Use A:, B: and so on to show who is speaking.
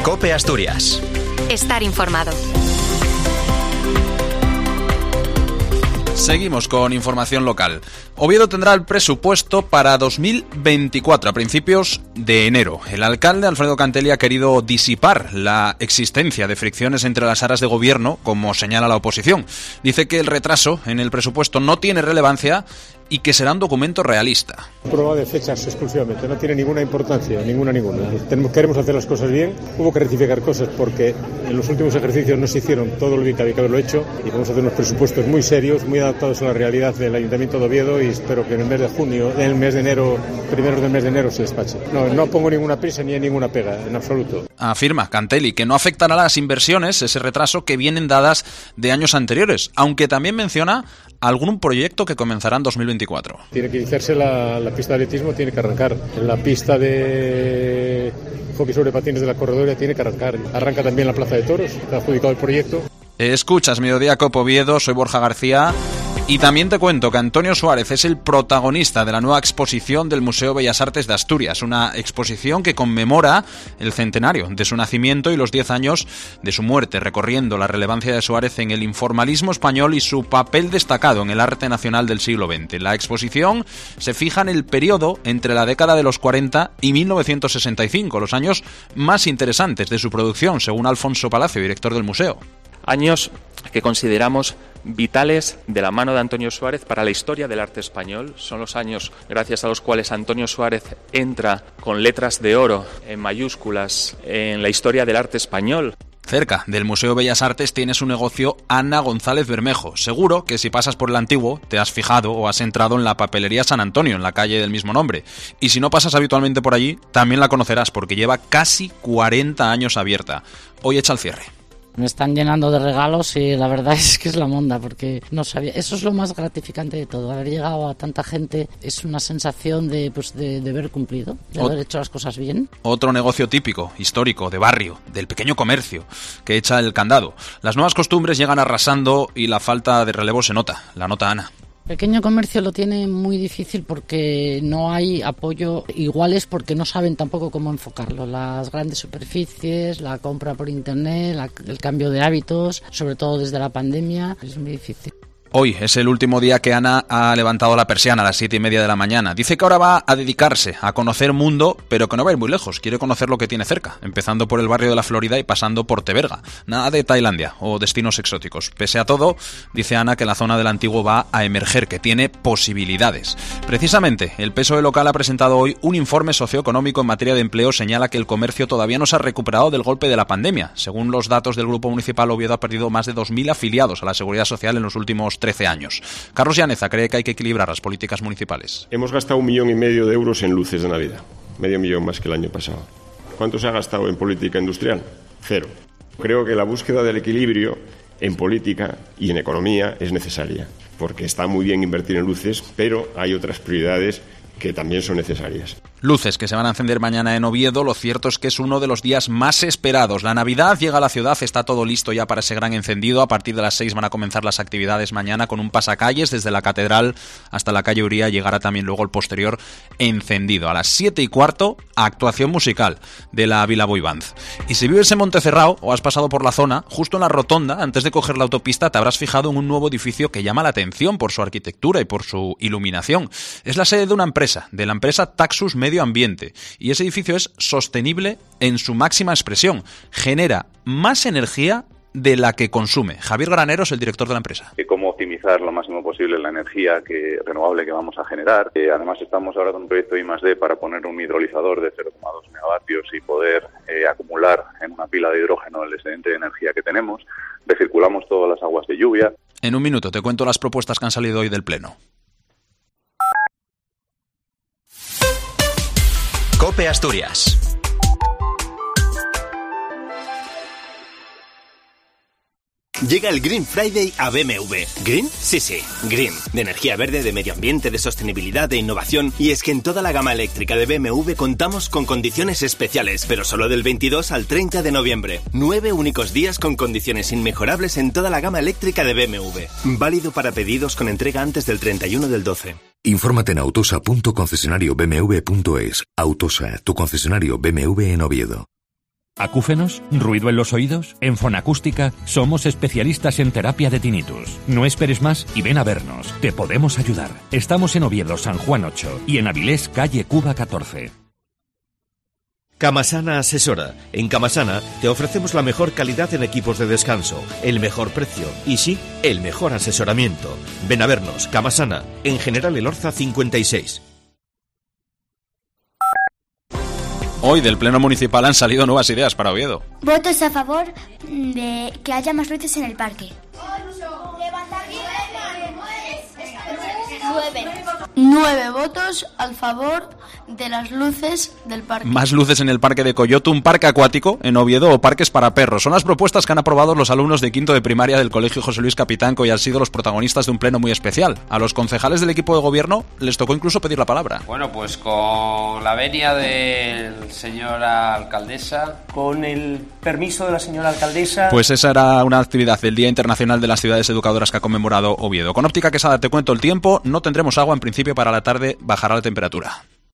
A: COPE Asturias.
B: Estar informado.
C: Seguimos con información local. Oviedo tendrá el presupuesto para 2024, a principios de enero. El alcalde Alfredo Cantelli ha querido disipar la existencia de fricciones entre las aras de gobierno, como señala la oposición. Dice que el retraso en el presupuesto no tiene relevancia y que será un documento realista.
D: Prueba de fechas exclusivamente, no tiene ninguna importancia, ninguna. Queremos hacer las cosas bien, hubo que rectificar cosas porque en los últimos ejercicios no se hicieron todo lo bien que había que haberlo hecho y vamos a hacer unos presupuestos muy serios, muy adaptados a la realidad del Ayuntamiento de Oviedo y espero que en el mes de junio, en el mes de enero, primeros del mes de enero se despache. No pongo ninguna prisa ni hay ninguna pega, en absoluto.
C: Afirma Cantelli que no afectará a las inversiones ese retraso que vienen dadas de años anteriores, aunque también menciona algún proyecto que comenzará en 2024.
D: Tiene que iniciarse la pista de atletismo, tiene que arrancar. La pista de hockey sobre patines de la corredora tiene que arrancar. Arranca también la Plaza de Toros, está adjudicado el proyecto.
C: Escuchas Mediodía Cope Oviedo, soy Borja García. Y también te cuento que Antonio Suárez es el protagonista de la nueva exposición del Museo Bellas Artes de Asturias, una exposición que conmemora el centenario de su nacimiento y los 10 años de su muerte, recorriendo la relevancia de Suárez en el informalismo español y su papel destacado en el arte nacional del siglo XX. La exposición se fija en el periodo entre la década de los 40 y 1965, los años más interesantes de su producción, según Alfonso Palacio, director del museo.
E: Años que consideramos vitales de la mano de Antonio Suárez para la historia del arte español. Son los años gracias a los cuales Antonio Suárez entra con letras de oro en mayúsculas en la historia del arte español.
C: Cerca del Museo Bellas Artes tiene su negocio Ana González Bermejo. Seguro que si pasas por el antiguo te has fijado o has entrado en la papelería San Antonio, en la calle del mismo nombre. Y si no pasas habitualmente por allí, también la conocerás porque lleva casi 40 años abierta. Hoy echa el cierre.
F: Me están llenando de regalos y la verdad es que es la monda, porque no sabía. Eso es lo más gratificante de todo. Haber llegado a tanta gente es una sensación de haber cumplido, de haber hecho las cosas bien. Otro
C: negocio típico, histórico, de barrio, del pequeño comercio, que echa el candado. Las nuevas costumbres llegan arrasando y la falta de relevo se nota. La nota Ana.
F: Pequeño comercio lo tiene muy difícil porque no hay apoyo iguales, porque no saben tampoco cómo enfocarlo. Las grandes superficies, la compra por internet, el cambio de hábitos, sobre todo desde la pandemia, es muy difícil.
C: Hoy es el último día que Ana ha levantado la persiana a las 7:30 de la mañana. Dice que ahora va a dedicarse a conocer mundo, pero que no va a ir muy lejos. Quiere conocer lo que tiene cerca, empezando por el barrio de la Florida y pasando por Teberga. Nada de Tailandia o destinos exóticos. Pese a todo, dice Ana que la zona del antiguo va a emerger, que tiene posibilidades. Precisamente, el PSOE local ha presentado hoy un informe socioeconómico en materia de empleo. Señala que el comercio todavía no se ha recuperado del golpe de la pandemia. Según los datos del Grupo Municipal, Oviedo ha perdido más de 2.000 afiliados a la Seguridad Social en los últimos 13 años. Carlos Llaneza cree que hay que equilibrar las políticas municipales.
G: Hemos gastado 1,5 millones de euros en luces de Navidad, $500,000 más que el año pasado. ¿Cuánto se ha gastado en política industrial? 0. Creo que la búsqueda del equilibrio en política y en economía es necesaria, porque está muy bien invertir en luces, pero hay otras prioridades que también son necesarias.
C: Luces que se van a encender mañana en Oviedo. Lo cierto es que es uno de los días más esperados. La Navidad llega a la ciudad, está todo listo ya para ese gran encendido. A partir de las 6 van a comenzar las actividades mañana con un pasacalles desde la Catedral hasta la calle Uría. Llegará también luego el posterior encendido. A las 7:15, actuación musical de la Vila Boy Band. Y si vives en Montecerrao o has pasado por la zona, justo en la rotonda, antes de coger la autopista, te habrás fijado en un nuevo edificio que llama la atención por su arquitectura y por su iluminación. Es la sede de una empresa, de la empresa Taxus Medio Ambiente, y ese edificio es sostenible en su máxima expresión. Genera más energía de la que consume. Javier Granero es el director de la empresa.
H: Cómo optimizar lo máximo posible la energía renovable que vamos a generar. Además estamos ahora con un proyecto I+D para poner un hidrolizador de 0,2 megavatios y poder acumular en una pila de hidrógeno el excedente de energía que tenemos. Recirculamos todas las aguas de lluvia.
C: En un minuto te cuento las propuestas que han salido hoy del Pleno.
A: COPE Asturias.
I: Llega el Green Friday a BMW. ¿Green? Sí, Green. De energía verde, de medio ambiente, de sostenibilidad, de innovación. Y es que en toda la gama eléctrica de BMW contamos con condiciones especiales, pero solo del 22 al 30 de noviembre. 9 únicos días con condiciones inmejorables en toda la gama eléctrica de BMW. Válido para pedidos con entrega antes del 31 del 12.
J: Infórmate en autosa.concesionariobmw.es. Autosa, tu concesionario BMW en Oviedo.
B: ¿Acúfenos? ¿Ruido en los oídos? En Fonacústica somos especialistas en terapia de tinnitus. No esperes más y ven a vernos. Te podemos ayudar. Estamos en Oviedo, San Juan 8 y en Avilés, calle Cuba 14.
J: Camasana asesora. En Camasana te ofrecemos la mejor calidad en equipos de descanso, el mejor precio y sí, el mejor asesoramiento. Ven a vernos, Camasana, en General Elorza 56.
C: Hoy del Pleno Municipal han salido nuevas ideas para Oviedo.
K: Votos a favor de que haya más luces en el parque.
L: 9 votos a favor de las luces del parque.
C: Más luces en el parque de Coyoto, un parque acuático en Oviedo o parques para perros. Son las propuestas que han aprobado los alumnos de quinto de primaria del Colegio José Luis Capitanco y han sido los protagonistas de un pleno muy especial. A los concejales del equipo de gobierno les tocó incluso pedir la palabra.
M: Bueno, pues con la venia de la señora alcaldesa,
N: con el permiso de la señora alcaldesa.
C: Pues esa era una actividad del Día Internacional de las Ciudades Educadoras que ha conmemorado Oviedo. Con Óptica Quesada te cuento el tiempo, no tendremos agua en principio para la tarde, bajará la temperatura.